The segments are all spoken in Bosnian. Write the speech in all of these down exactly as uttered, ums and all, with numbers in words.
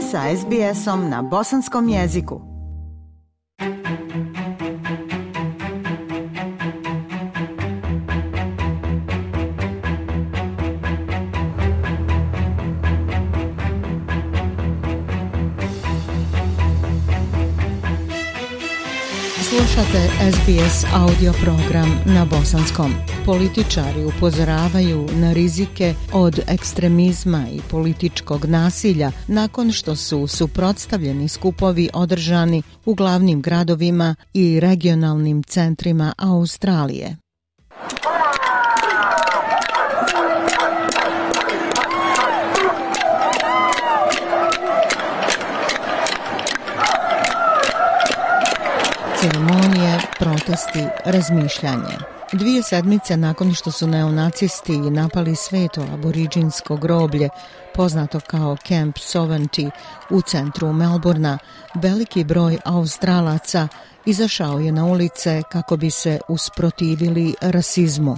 sa es be esom na bosanskom jeziku. Slušate es be es audio program na bosanskom. Političari upozoravaju na rizike od ekstremizma i političkog nasilja nakon što su suprotstavljeni skupovi održani u glavnim gradovima i regionalnim centrima Australije. Ceremonije, protesti, razmišljanje. Dvije sedmice nakon što su neonacisti napali sveto aboriđinsko groblje, poznato kao Camp Sovereignty u centru Melbourna, veliki broj Australaca izašao je na ulice kako bi se usprotivili rasizmu.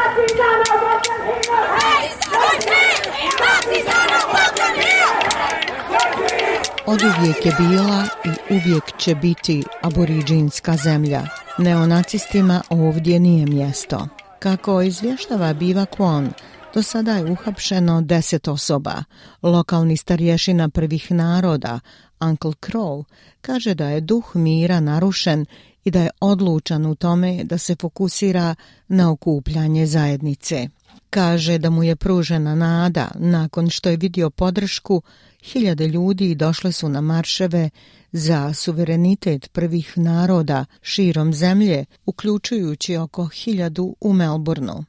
Oduvijek je bila i uvijek će biti aboriđinska zemlja. Neonacistima ovdje nije mjesto. Kako izvještava Biva Kwon, do sada je uhapšeno deset osoba. Lokalni starješina prvih naroda, Uncle Crow, kaže da je duh mira narušen i da je odlučan u tome da se fokusira na okupljanje zajednice. Kaže da mu je pružena nada nakon što je vidio podršku. Hiljade ljudi došle su na marševe za suverenitet prvih naroda širom zemlje, uključujući oko hiljadu u Melbourneu.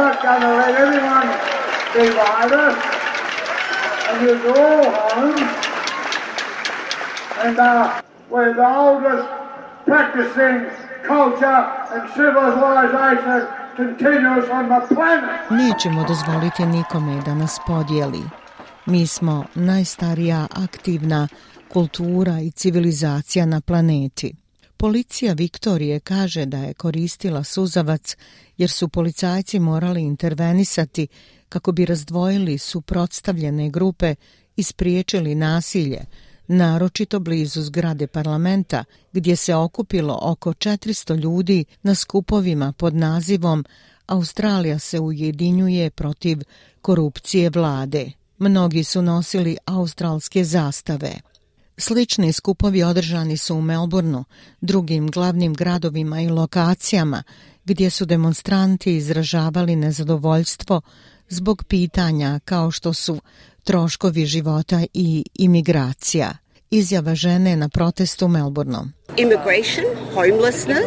Nećemo dozvoliti nikome da nas podijeli. Mi smo najstarija aktivna kultura i civilizacija na planeti. Policija Viktorije kaže da je koristila suzavac jer su policajci morali intervenisati kako bi razdvojili suprotstavljene grupe i spriječili nasilje, naročito blizu zgrade parlamenta gdje se okupilo oko četiristo ljudi na skupovima pod nazivom Australija se ujedinjuje protiv korupcije vlade. Mnogi su nosili australske zastave. Slični skupovi održani su u Melbourneu, drugim glavnim gradovima i lokacijama, gdje su demonstranti izražavali nezadovoljstvo zbog pitanja kao što su troškovi života i imigracija. Izjava žene na protestu u Melbourneu. Immigration, homelessness,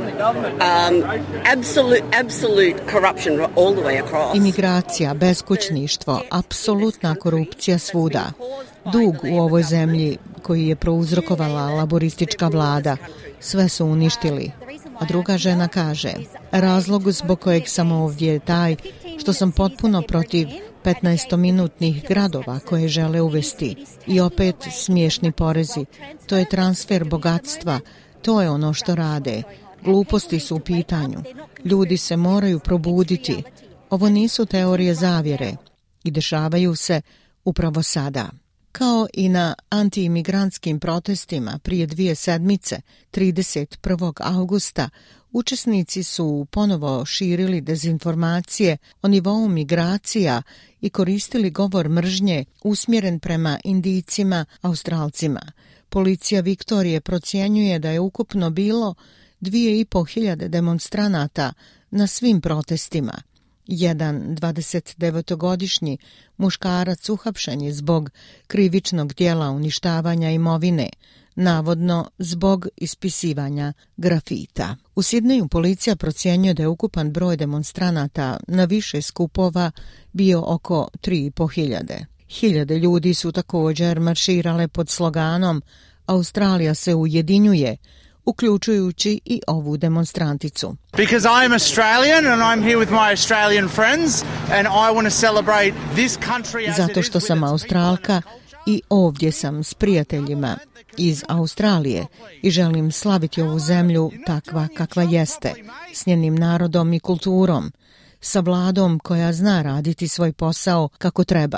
um, absolute, absolute corruption all the way across. Imigracija, beskućništvo, apsolutna korupcija svuda. Dug u ovoj zemlji koji je prouzrokovala laboristička vlada, sve su uništili. A druga žena kaže, razlog zbog kojeg sam ovdje je taj što sam potpuno protiv petnaestominutnih gradova koje žele uvesti. I opet smiješni porezi. To je transfer bogatstva. To je ono što rade. Gluposti su u pitanju. Ljudi se moraju probuditi. Ovo nisu teorije zavjere. I dešavaju se upravo sada. Kao i na antiimigrantskim protestima prije dvije sedmice, trideset prvog augusta, učesnici su ponovo širili dezinformacije o nivou migracija i koristili govor mržnje usmjeren prema Indijcima, Australcima. Policija Viktorije procjenjuje da je ukupno bilo dvije i po hiljade demonstranata na svim protestima. Jedan dvadesetdevetogodišnji muškarac uhapšen je zbog krivičnog djela uništavanja imovine, navodno zbog ispisivanja grafita. U Sidneju policija procjenjuje da je ukupan broj demonstranata na više skupova bio oko tri i po hiljade. Hiljade ljudi su također marširale pod sloganom Australija se ujedinjuje, uključujući i ovu demonstranticu. Because I am Australian and I'm here with my Australian friends and I want to celebrate this country as Zato što sam Australka i ovdje sam s prijateljima iz Australije i želim slaviti ovu zemlju takva kakva jeste, s njenim narodom i kulturom, sa vladom koja zna raditi svoj posao kako treba.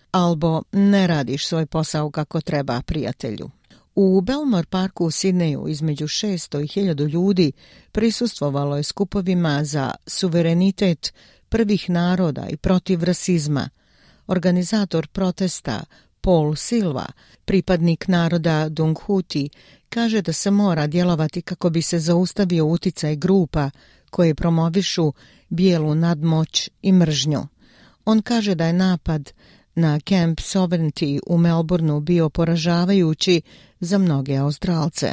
albo ne radiš svoj posao kako treba, prijatelju. U Belmore Parku u Sidneju između šesto i hiljadu ljudi prisustvovalo je skupovima za suverenitet prvih naroda i protiv rasizma. Organizator protesta Paul Silva, pripadnik naroda Dunghuti, kaže da se mora djelovati kako bi se zaustavio uticaj grupa koje promovišu bijelu nadmoć i mržnju. On kaže da je napad na Camp Sovereignty u Melbourneu bio poražavajući za mnoge Australce.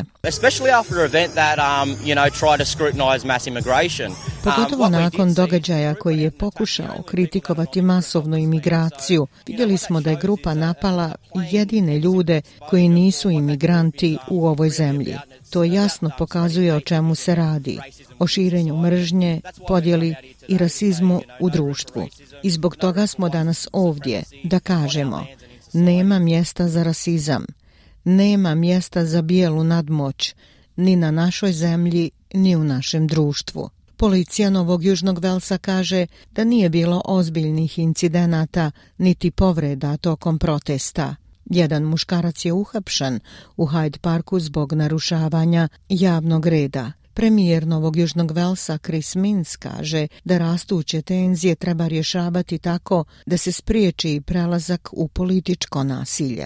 Pogotovo nakon događaja koji je pokušao kritikovati masovnu imigraciju, vidjeli smo da je grupa napala jedine ljude koji nisu imigranti u ovoj zemlji. To jasno pokazuje o čemu se radi, o širenju mržnje, podjeli i rasizmu u društvu. I zbog toga smo danas ovdje da kažemo, nema mjesta za rasizam, nema mjesta za bijelu nadmoć, ni na našoj zemlji, ni u našem društvu. Policija Novog Južnog Velsa kaže da nije bilo ozbiljnih incidenata niti povreda tokom protesta. Jedan muškarac je uhapšen u Hyde Parku zbog narušavanja javnog reda. Premijer Novog Južnog Velsa Chris Minns kaže da rastuće tenzije treba rješavati tako da se spriječi prelazak u političko nasilje.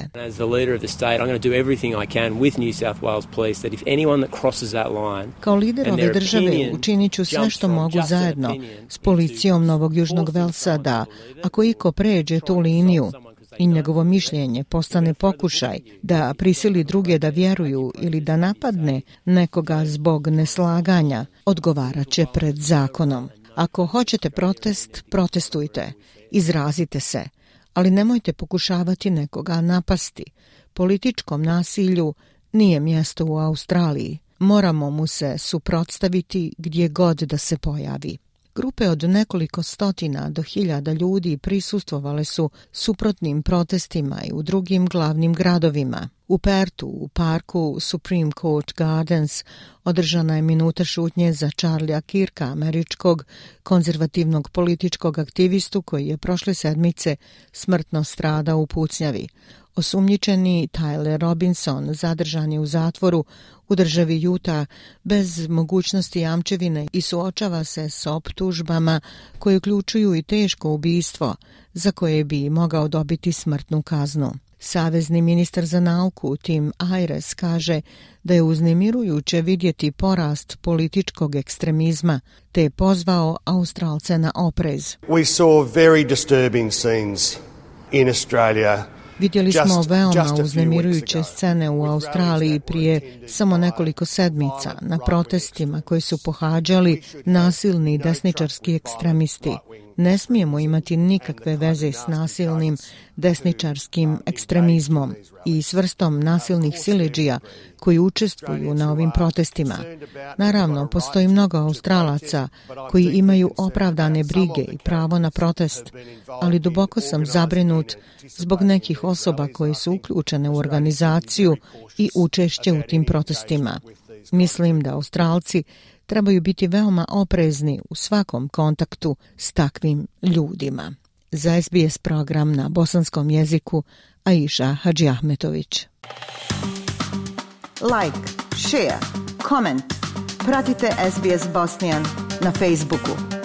Kao lider ove države učinit ću sve što mogu zajedno s policijom Novog Južnog Velsa da, ako iko pređe tu liniju i njegovo mišljenje postane pokušaj da prisili druge da vjeruju ili da napadne nekoga zbog neslaganja, odgovarat će pred zakonom. Ako hoćete protest, protestujte, izrazite se, ali nemojte pokušavati nekoga napasti. Političkom nasilju nije mjesto u Australiji. Moramo mu se suprotstaviti gdje god da se pojavi. Grupe od nekoliko stotina do hiljada ljudi prisustvovale su suprotnim protestima i u drugim glavnim gradovima. U Pertu, u parku Supreme Court Gardens, održana je minuta šutnje za Charlie'a Kirka, američkog konzervativnog političkog aktivistu koji je prošle sedmice smrtno stradao u pucnjavi. Osumnjičeni Tyler Robinson zadržan je u zatvoru u državi Utah bez mogućnosti jamčevine i suočava se s optužbama koje uključuju i teško ubistvo za koje bi mogao dobiti smrtnu kaznu. Savezni ministar za nauku Tim Ayres kaže da je uznemirujuće vidjeti porast političkog ekstremizma te je pozvao Australce na oprez. We saw very disturbing scenes in Australia. Vidjeli smo veoma uznemirujuće scene u Australiji prije samo nekoliko sedmica na protestima koji su pohađali nasilni desničarski ekstremisti. Ne smijemo imati nikakve veze s nasilnim desničarskim ekstremizmom i s vrstom nasilnih siledžija koji učestvuju na ovim protestima. Naravno, postoji mnogo Australaca koji imaju opravdane brige i pravo na protest, ali duboko sam zabrinut zbog nekih osoba koji su uključene u organizaciju i učešće u tim protestima. Mislim da Australci trebaju biti veoma oprezni u svakom kontaktu s takvim ljudima. Za S B S program na bosanskom jeziku, Aisha Hadžiahmetović. Like, share, comment. Pratite S B S Bosnian na Facebooku.